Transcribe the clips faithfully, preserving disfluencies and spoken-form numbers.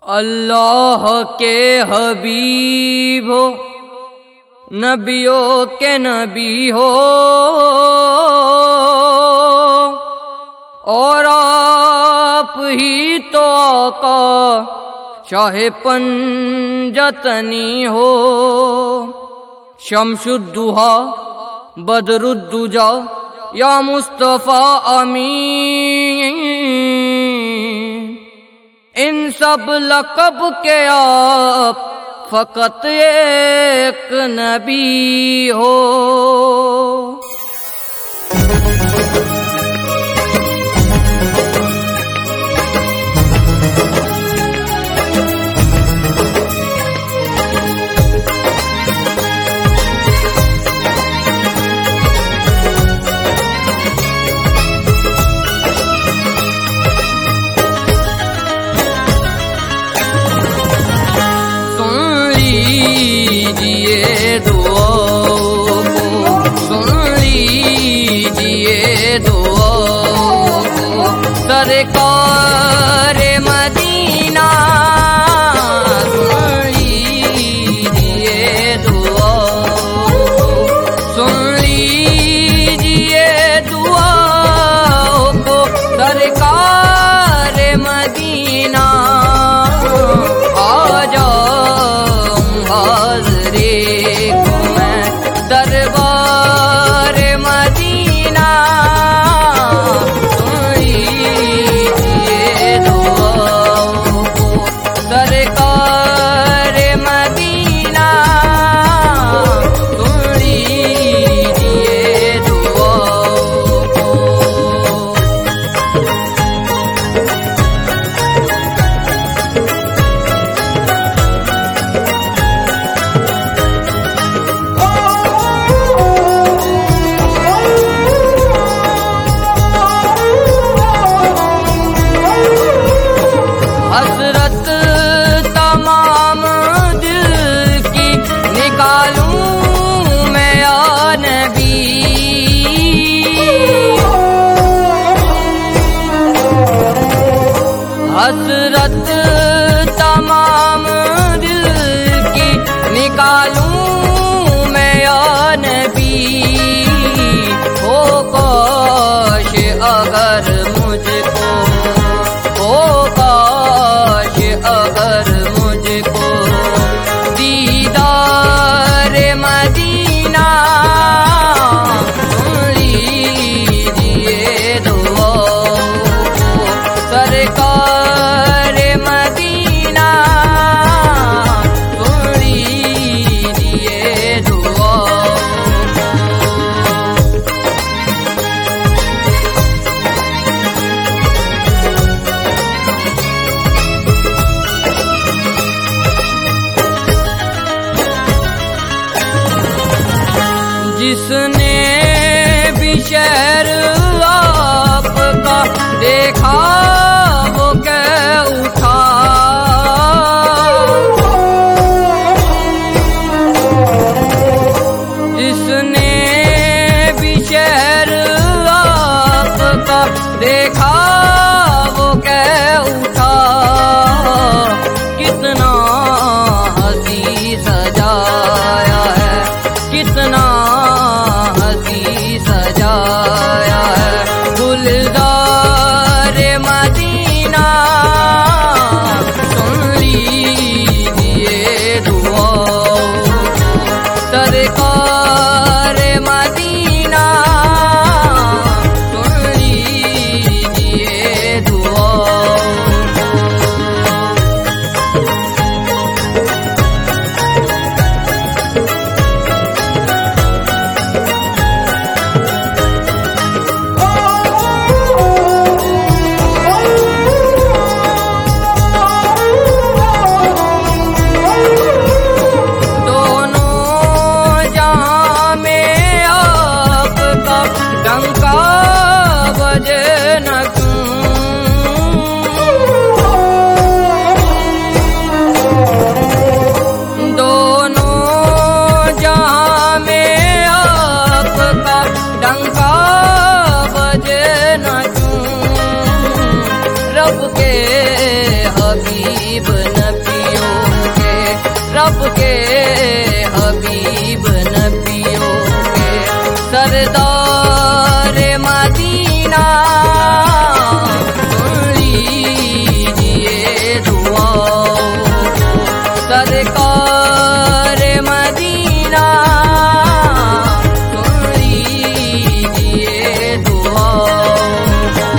अल्लाह के हबीब हो, नबियों के नबी हो, और आप ही तो आका शाहे पंजतनी हो। शम्सुद्दुहा बदरुद्दुजा या मुस्तफ़ा अमीन, इन सब लक़ब के आप फ़कत एक नबी हो। सरकार मदीना सुन लीजिए दुआ, सुन लीजिए दुआ को सरकार मदीना। आ जाऊं हाज़िरे को मैं दरबार मदीना, हसरत तमाम दिल की निकालूं मैं या नबी। हसरत तमाम दिल की निकालूं मैं या नबी। हो काश अगर मुझको, हो अगर मुझको दीदार मदीना, सुन लीजिए दुआ सरकार मदीना, सुन लीजिए दुआ। जिसने भी शहर आपका देखा वो कह उठा, जिसने भी शहर आपका देखा वो कह उठा। कितना हसी सजाया है, कितना हसी सजाया रब के हबीब नबियों के सरदार मदीना सुन लीजिए दुआओं को सरकार मदीना सुन लीजिए दुआओं को।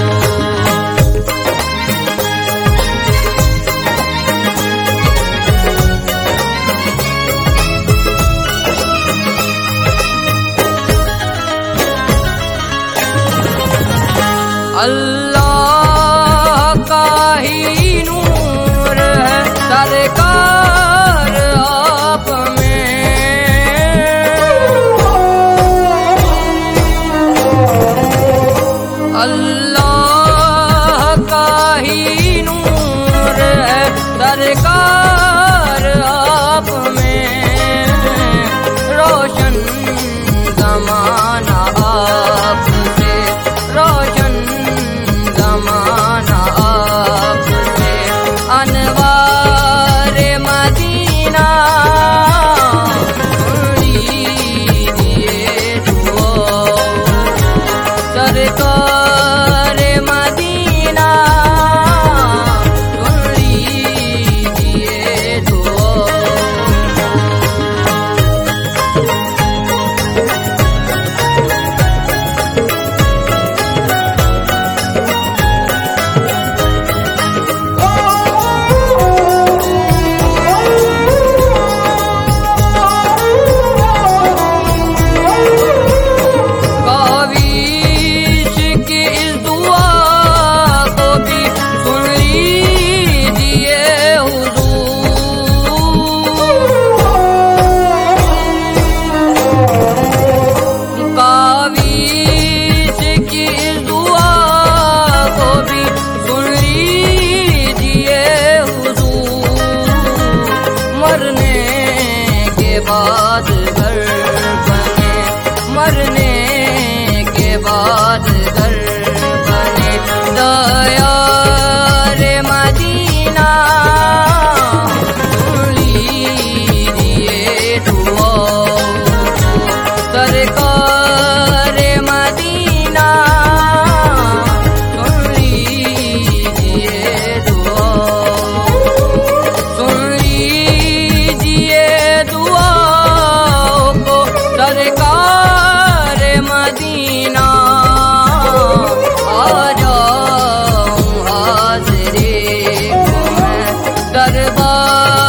अल्लाह का ही नूर है सरकार आप में, अल्लाह का ही नूर है सरकार आप में, रोशन ज़माना आपसे, रोशन ज़माना आपसे, अनवार मदीना सुन लीजिए दुआओं को सरकार मदीना सुन लीजिए दुआओं बाद घर बने, मरने के बाद घर बने, दयार मदीना सुन लीजिए दुआओं को सरकार मदीना सुन लीजिए दुआओं सुन लीजिए दुआओं को सरकार मदीना। आ जाऊं हाज़िरी को मैं दरबार